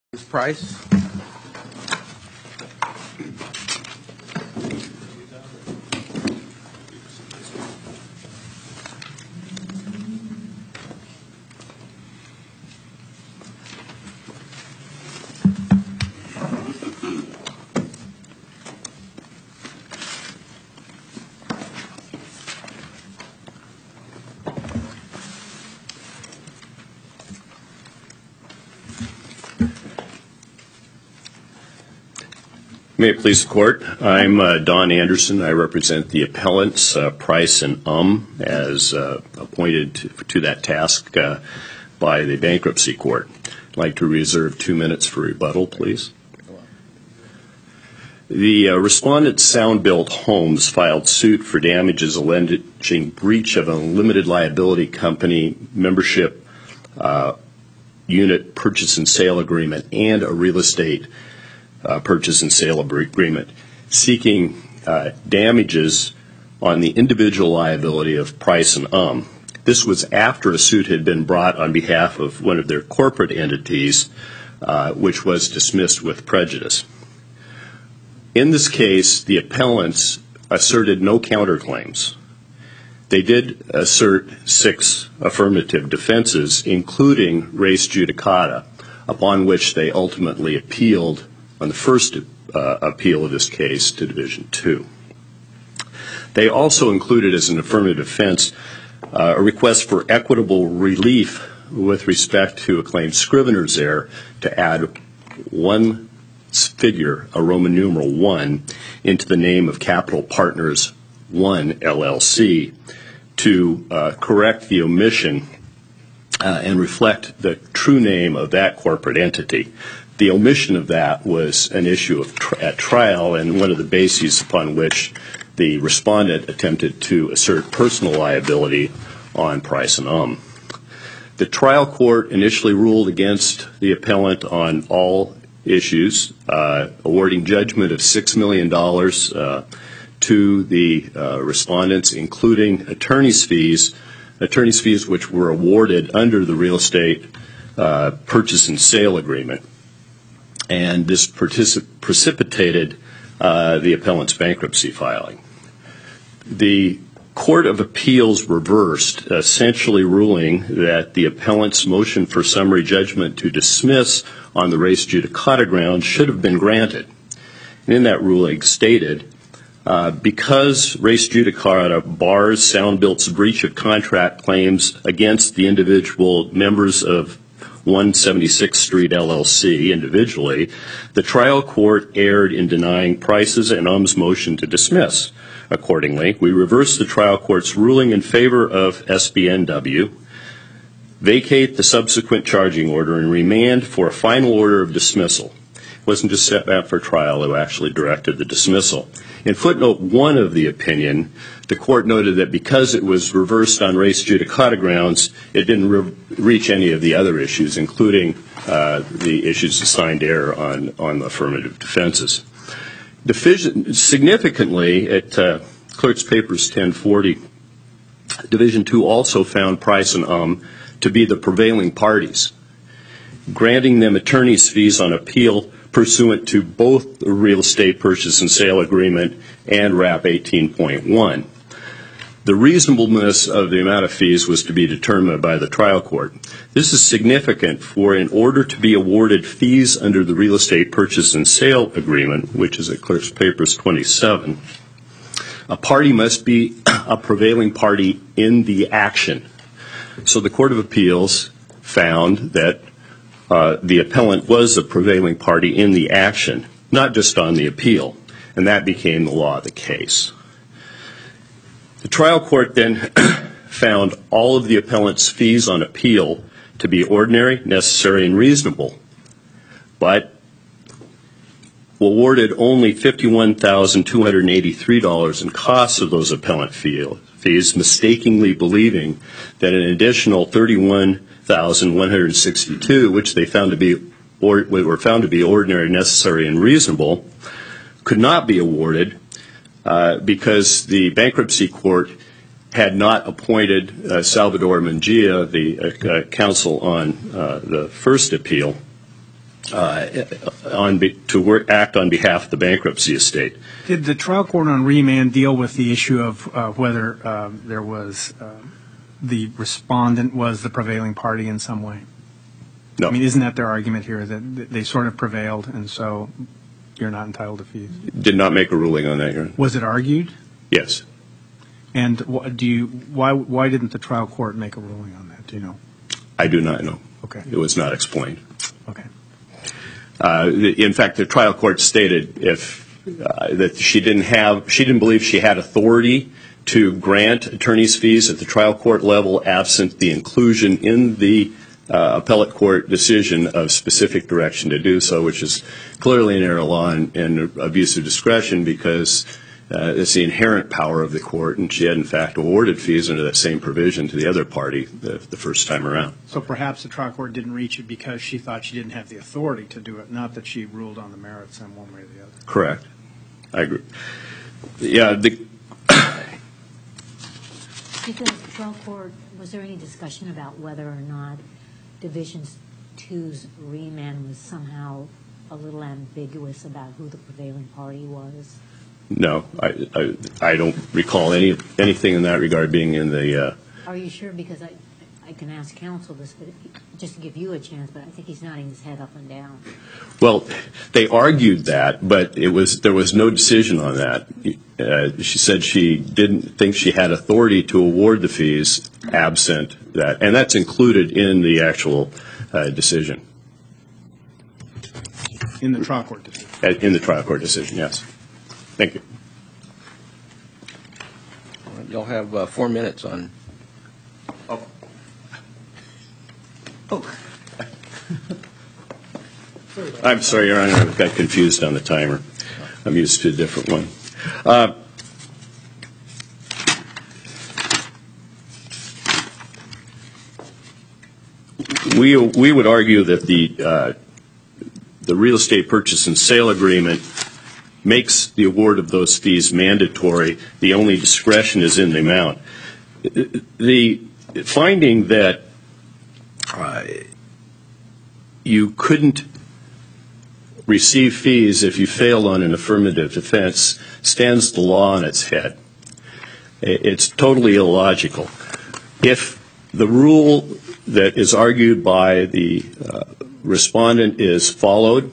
Ms. Price. May it please the Court. I'm Don Anderson. I represent the appellants, Price and as appointed to that task by the Bankruptcy Court. I'd like to reserve 2 minutes for rebuttal, please. The respondent, Soundbuilt Homes, filed suit for damages alleging breach of a limited liability company membership unit purchase and sale agreement and a real estate purchase and sale agreement, seeking damages on the individual liability of Price and This was after a suit had been brought on behalf of one of their corporate entities, which was dismissed with prejudice. In this case, the appellants asserted no counterclaims. They did assert 6 affirmative defenses, including res judicata, upon which they ultimately appealed on the first appeal of this case to Division 2. They also included as an affirmative defense a request for equitable relief with respect to a claimed scrivener's error to add one figure, a Roman numeral 1, into the name of Capital Partners 1 LLC to correct the omission and reflect the true name of that corporate entity. The omission of that was an issue at trial and one of the bases upon which the respondent attempted to assert personal liability on Price and The trial court initially ruled against the appellant on all issues, awarding judgment of $6 million to the respondents, including attorney's fees which were awarded under the real estate purchase and sale agreement. And this precipitated the appellant's bankruptcy filing. The Court of Appeals reversed, essentially ruling that the appellant's motion for summary judgment to dismiss on the res judicata ground should have been granted. And in that ruling stated, because res judicata bars Soundbuilt's breach of contract claims against the individual members of 176th Street LLC individually, the trial court erred in denying Price's and motion to dismiss. Accordingly, we reversed the trial court's ruling in favor of SBNW, vacate the subsequent charging order, and remand for a final order of dismissal. It wasn't just set back for trial, it actually directed the dismissal. In footnote 1 of the opinion, the court noted that because it was reversed on res judicata grounds, it didn't reach any of the other issues, including the issues assigned error on the affirmative defenses. Significantly, at Clerk's Papers 1040, Division 2 also found Price and to be the prevailing parties, granting them attorney's fees on appeal pursuant to both the real estate purchase and sale agreement and RAP 18.1. The reasonableness of the amount of fees was to be determined by the trial court. This is significant, for in order to be awarded fees under the real estate purchase and sale agreement, which is at Clerk's Papers 27, a party must be a prevailing party in the action. So the Court of Appeals found that the appellant was a prevailing party in the action, not just on the appeal, and that became the law of the case. The trial court then found all of the appellant's fees on appeal to be ordinary, necessary, and reasonable, but awarded only $51,283 in costs of those appellant fees, mistakenly believing that an additional $31,162, which they found to be were found to be ordinary, necessary, and reasonable, could not be awarded because the bankruptcy court had not appointed Salvador Munguia, the counsel on the first appeal, to act on behalf of the bankruptcy estate. Did the trial court on remand deal with the issue of whether there was the respondent was the prevailing party in some way? No. I mean, isn't that their argument here, that they sort of prevailed and so you're not entitled to fees? Did not make a ruling on that, Your Honor. Was it argued? Yes. And why didn't the trial court make a ruling on that? Do you know? I do not know. Okay. It was not explained. Okay. In fact, the trial court stated that she didn't believe she had authority to grant attorney's fees at the trial court level absent the inclusion in the appellate court decision of specific direction to do so, which is clearly an error of law and abuse of discretion because it's the inherent power of the court, and she had in fact awarded fees under that same provision to the other party the first time around. So perhaps the trial court didn't reach it because she thought she didn't have the authority to do it, not that she ruled on the merits in one way or the other. Correct. I agree. Yeah. Did the trial court, was there any discussion about whether or not Division 2's remand was somehow a little ambiguous about who the prevailing party was? No, I don't recall anything in that regard being in the. Are you sure? Because I can ask counsel this, but just to give you a chance. But I think he's nodding his head up and down. Well, they argued that, but there was no decision on that. She said she didn't think she had authority to award the fees absent that, and that's included in the actual decision. In the trial court decision. In the trial court decision, yes. Thank you. You'll have 4 minutes on. I'm sorry, Your Honor. I got confused on the timer. I'm used to a different one. We would argue that the real estate purchase and sale agreement makes the award of those fees mandatory. The only discretion is in the amount. The finding that you couldn't receive fees if you failed on an affirmative defense stands the law on its head. It's totally illogical. If the rule that is argued by the respondent is followed,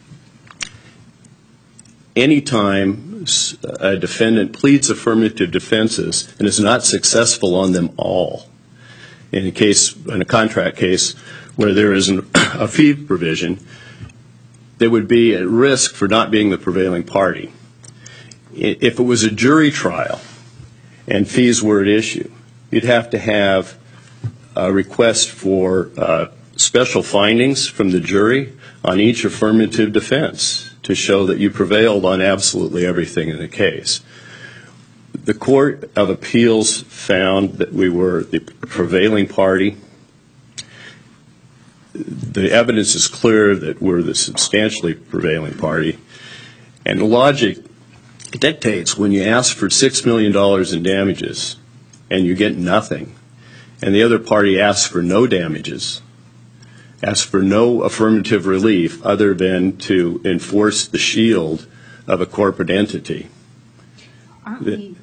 anytime a defendant pleads affirmative defenses and is not successful on them all, in a contract case where there is a fee provision, they would be at risk for not being the prevailing party. If it was a jury trial and fees were at issue, you'd have to have a request for special findings from the jury on each affirmative defense to show that you prevailed on absolutely everything in the case. The Court of Appeals found that we were the prevailing party. The evidence is clear that we're the substantially prevailing party. And the logic dictates when you ask for $6 million in damages and you get nothing, and the other party asks for no damages, asks for no affirmative relief other than to enforce the shield of a corporate entity. Aren't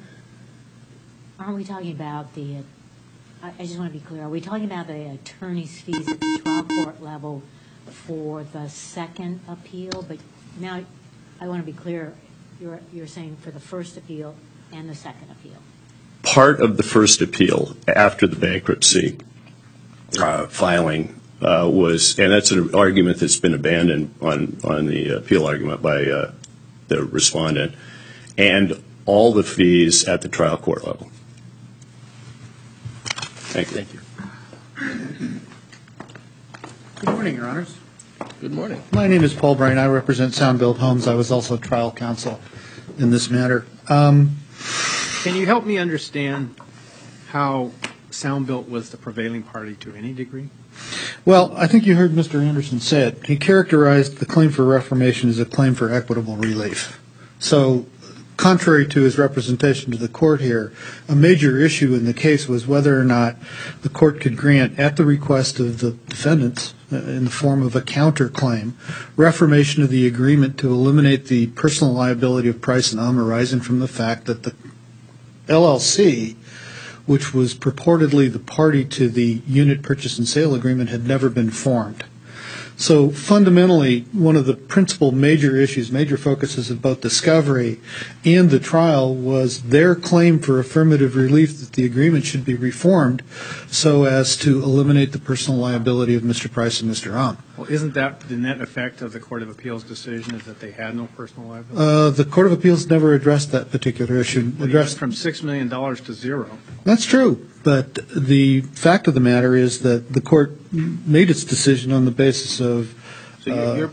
we talking about the, I just want to be clear, are we talking about the attorney's fees at the trial court level for the second appeal? But now I want to be clear, you're saying for the first appeal and the second appeal. Part of the first appeal after the bankruptcy filing was, and that's an argument that's been abandoned on the appeal argument by the respondent, and all the fees at the trial court level. Thank you. Thank you. Good morning, Your Honors. Good morning. My name is Paul Bryan. I represent Soundbuilt Homes. I was also trial counsel in this matter. Can you help me understand how Soundbuilt was the prevailing party to any degree? Well, I think you heard Mr. Anderson say it. He characterized the claim for reformation as a claim for equitable relief. So, contrary to his representation to the court here, a major issue in the case was whether or not the court could grant, at the request of the defendants, in the form of a counterclaim, reformation of the agreement to eliminate the personal liability of Price and arising from the fact that the LLC, which was purportedly the party to the unit purchase and sale agreement, had never been formed. So fundamentally, one of the principal major issues, major focuses of both discovery and the trial was their claim for affirmative relief that the agreement should be reformed so as to eliminate the personal liability of Mr. Price and Mr. Well, isn't that the net effect of the Court of Appeals decision, is that they had no personal liability? The Court of Appeals never addressed that particular issue. Addressed from $6 million to zero. That's true, but the fact of the matter is that the court made its decision on the basis of. So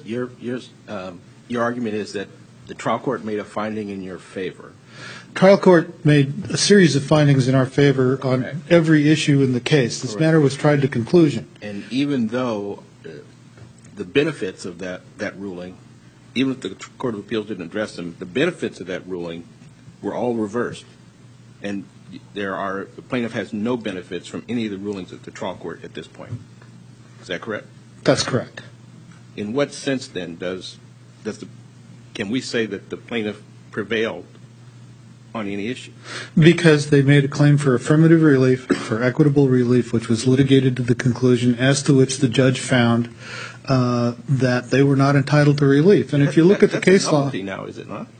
your argument is that the trial court made a finding in your favor. Trial court made a series of findings in our favor on every issue in the case. This matter was tried to conclusion. And even though the benefits of that ruling, even if the Court of Appeals didn't address them, the benefits of that ruling were all reversed. And the plaintiff has no benefits from any of the rulings of the trial court at this point. Is that correct? That's correct. In what sense then can we say that the plaintiff prevailed on any issue? Because they made a claim for affirmative relief, for equitable relief, which was litigated to the conclusion as to which the judge found that they were not entitled to relief. And if you look at the case law. That's a novelty now, is it not?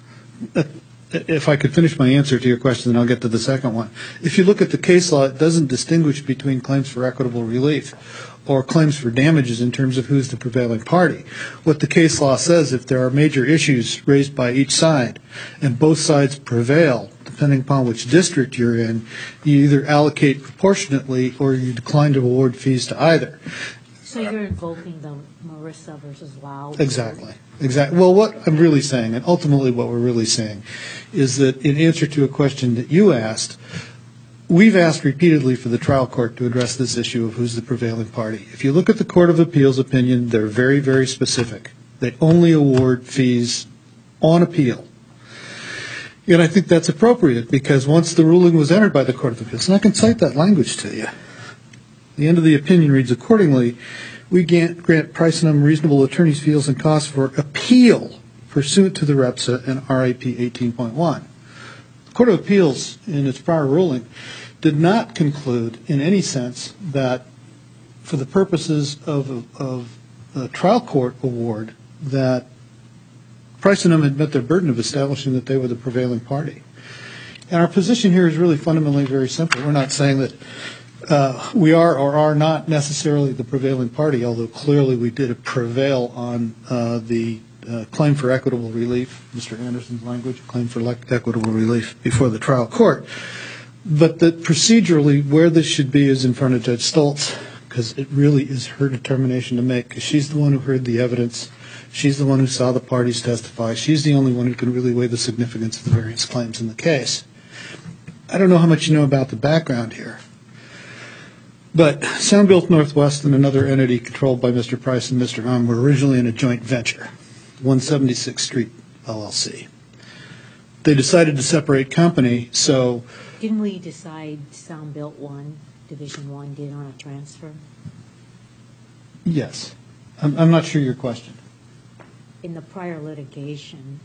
If I could finish my answer to your question, then I'll get to the second one. If you look at the case law, it doesn't distinguish between claims for equitable relief or claims for damages in terms of who's the prevailing party. What the case law says, if there are major issues raised by each side and both sides prevail, depending upon which district you're in, you either allocate proportionately or you decline to award fees to either. So you're invoking the Marissa versus Lau? Exactly. Well, what I'm really saying, and ultimately what we're really saying, is that in answer to a question that you asked, we've asked repeatedly for the trial court to address this issue of who's the prevailing party. If you look at the Court of Appeals opinion, they're very, very specific. They only award fees on appeal. And I think that's appropriate because once the ruling was entered by the Court of Appeals, and I can cite that language to you, the end of the opinion reads, accordingly, we grant Price and reasonable attorney's fees and costs for appeal pursuant to the REPSA and RIP 18.1. The Court of Appeals, in its prior ruling, did not conclude in any sense that for the purposes of a trial court award that Price and had met their burden of establishing that they were the prevailing party. And our position here is really fundamentally very simple. We're not saying that we are or are not necessarily the prevailing party, although clearly we did prevail on the claim for equitable relief, Mr. Anderson's language, claim for equitable relief before the trial court. But that procedurally where this should be is in front of Judge Stoltz, because it really is her determination to make, because she's the one who heard the evidence. She's the one who saw the parties testify. She's the only one who can really weigh the significance of the various claims in the case. I don't know how much you know about the background here. But Soundbuilt Northwest and another entity controlled by Mr. Price and Mr. Hahn were originally in a joint venture, 176th Street LLC. They decided to separate company, so... Didn't we decide Soundbuilt 1, Division 1 did on a transfer? Yes. I'm not sure your question. In the prior litigation,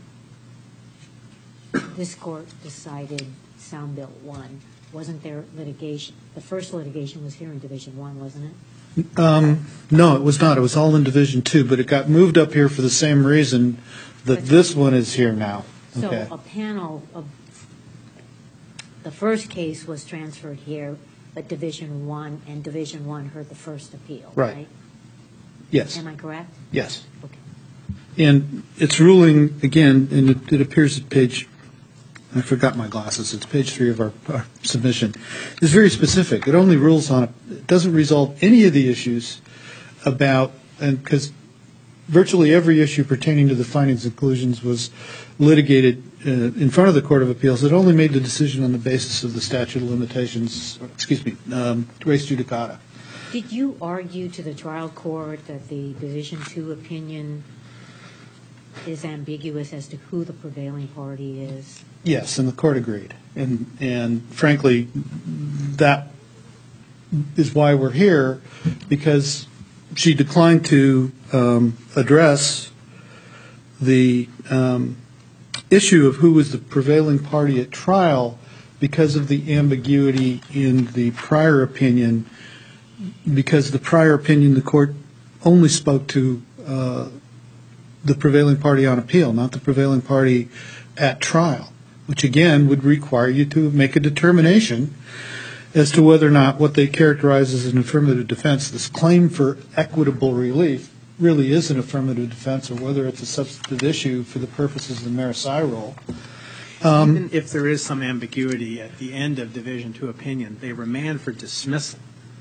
this court decided Soundbuilt 1. Wasn't there litigation? The first litigation was here in Division 1, wasn't it? No, it was not. It was all in Division 2, but it got moved up here for the same reason that this one is here now. So Okay. a panel of the first case was transferred here, but Division 1 and Division 1 heard the first appeal, Right. right? Yes. Am I correct? Yes. Okay. And its ruling, again, and it appears at page, I forgot my glasses, it's page 3 of our submission, is very specific. It only rules on, it doesn't resolve any of the issues about, and because virtually every issue pertaining to the findings and conclusions was litigated in front of the Court of Appeals. It only made the decision on the basis of the statute of limitations, res judicata. Did you argue to the trial court that the Division 2 opinion is ambiguous as to who the prevailing party is? Yes, and the court agreed. And frankly, that is why we're here, because she declined to address the issue of who was the prevailing party at trial because of the ambiguity in the prior opinion, because the prior opinion, the court only spoke to the prevailing party on appeal, not the prevailing party at trial, which again would require you to make a determination as to whether or not what they characterize as an affirmative defense, this claim for equitable relief, really is an affirmative defense, or whether it's a substantive issue for the purposes of the Marisai rule. Even if there is some ambiguity at the end of Division 2 opinion, they remand for dismissal.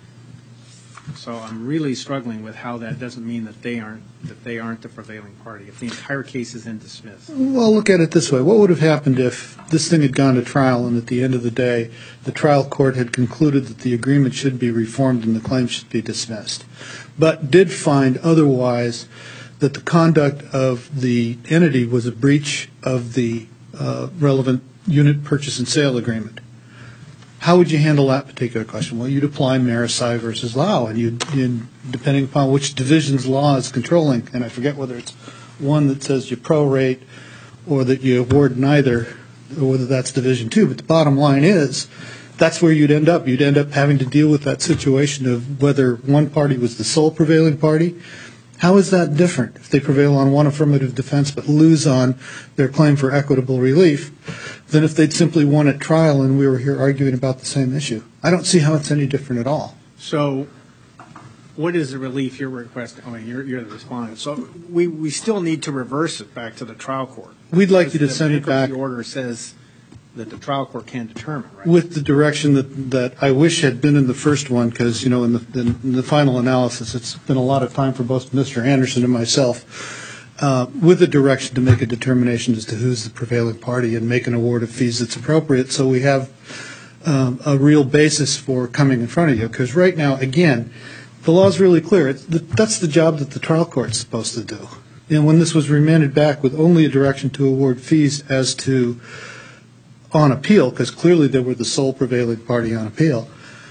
So I'm really struggling with how that doesn't mean that they aren't the prevailing party if the entire case is in dismiss. Well, look at it this way. What would have happened if this thing had gone to trial and at the end of the day the trial court had concluded that the agreement should be reformed and the claim should be dismissed, but did find otherwise that the conduct of the entity was a breach of the relevant unit purchase and sale agreement? How would you handle that particular question? Well, you'd apply Marisai versus Lau, and you'd, depending upon which division's law is controlling, and I forget whether it's one that says you prorate or that you award neither, or whether that's Division 2. But the bottom line is, that's where you'd end up. You'd end up having to deal with that situation of whether one party was the sole prevailing party. How is that different if they prevail on one affirmative defense but lose on their claim for equitable relief than if they'd simply won at trial and we were here arguing about the same issue? I don't see how it's any different at all. So what is the relief you're requesting? I mean, you're the respondent. So we still need to reverse it back to the trial court. We'd like you to send it back. The order says that the trial court can determine, right? With the direction that I wish had been in the first one, because, you know, in the final analysis, it's been a lot of time for both Mr. Anderson and myself, with the direction to make a determination as to who's the prevailing party and make an award of fees that's appropriate, so we have a real basis for coming in front of you. Because right now, again, the law is really clear. That's the job that the trial court's supposed to do. And when this was remanded back with only a direction to award fees as to on appeal, because clearly they were the sole prevailing party on appeal,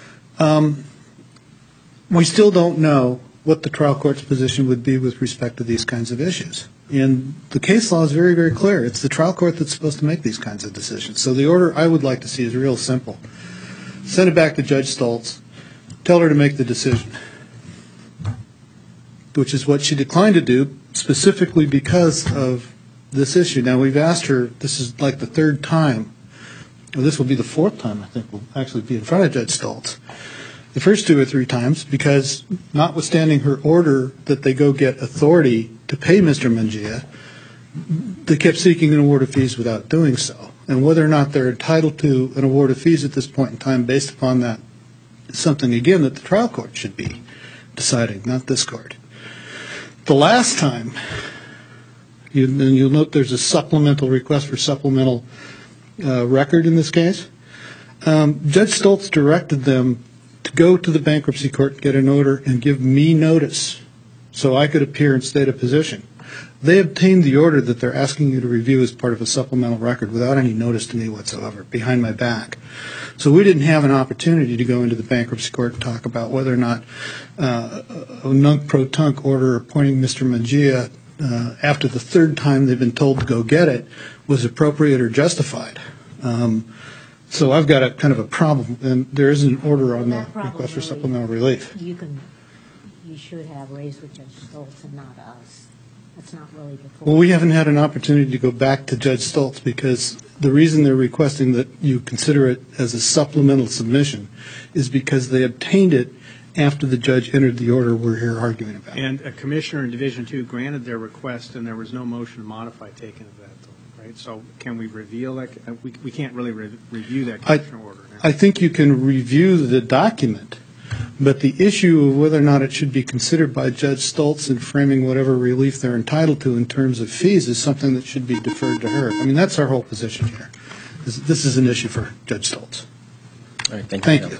we still don't know what the trial court's position would be with respect to these kinds of issues. And the case law is very, very clear. It's the trial court that's supposed to make these kinds of decisions. So the order I would like to see is real simple. Send it back to Judge Stoltz. Tell her to make the decision, which is what she declined to do specifically because of this issue. Now, we've asked her, this is like the third time, or this will be the fourth time, I think, we'll actually be in front of Judge Stoltz. The first 2 or 3 times, because notwithstanding her order that they go get authority to pay Mr. Mangia, they kept seeking an award of fees without doing so. And whether or not they're entitled to an award of fees at this point in time based upon that is something, again, that the trial court should be deciding, not this court. The last time, and you'll note there's a supplemental request for supplemental record in this case. Judge Stoltz directed them to go to the bankruptcy court, get an order, and give me notice so I could appear and state a position. They obtained the order that they're asking you to review as part of a supplemental record without any notice to me whatsoever, behind my back. So we didn't have an opportunity to go into the bankruptcy court and talk about whether or not a nunc-pro-tunc order appointing Mr. Mangia after the third time they've been told to go get it was appropriate or justified. So I've got a kind of a problem, and there is an order on the request for supplemental relief. You should have raised with Judge Stoltz and not us. That's not really before. Well, we haven't had an opportunity to go back to Judge Stoltz because the reason they're requesting that you consider it as a supplemental submission is because they obtained it after the judge entered the order we're here arguing about. And a commissioner in Division 2 granted their request, and there was no motion to modify taken of that, though, right? So can we reveal that? We can't really review that commissioner order. I think you can review the document, but the issue of whether or not it should be considered by Judge Stoltz in framing whatever relief they're entitled to in terms of fees is something that should be deferred to her. I mean, that's our whole position here. This is an issue for Judge Stoltz. All right, thank Thank you.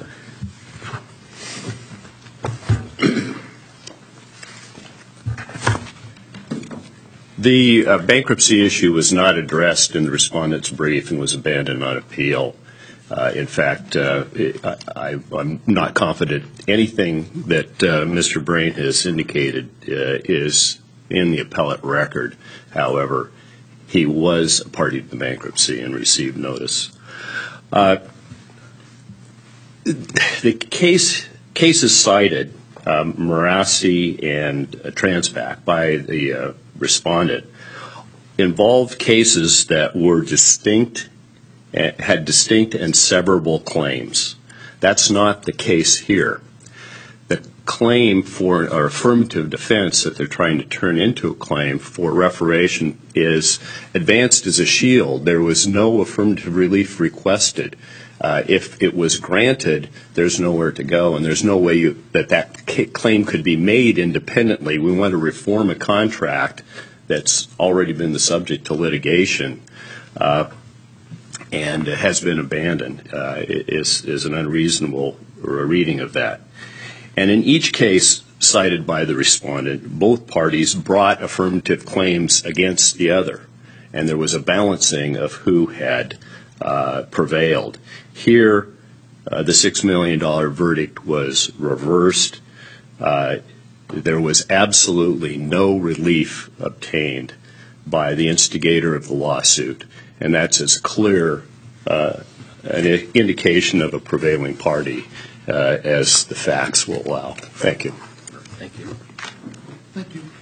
The bankruptcy issue was not addressed in the respondent's brief and was abandoned on appeal. In fact, I'm not confident anything that Mr. Brain has indicated is in the appellate record. However, he was a party to the bankruptcy and received notice. The cases cited, Marassi and Transpac by the respondent, involved cases that were distinct, had distinct and severable claims. That's not the case here. The claim for or affirmative defense that they're trying to turn into a claim for reformation is advanced as a shield. There was no affirmative relief requested. If it was granted, there's nowhere to go, and there's no way that claim could be made independently. We want to reform a contract that's already been the subject to litigation and has been abandoned. Is an unreasonable reading of that. And in each case cited by the respondent, both parties brought affirmative claims against the other, and there was a balancing of who had prevailed. Here, the $6 million verdict was reversed. There was absolutely no relief obtained by the instigator of the lawsuit, and that's as clear an indication of a prevailing party as the facts will allow. Thank you. Thank you. Thank you.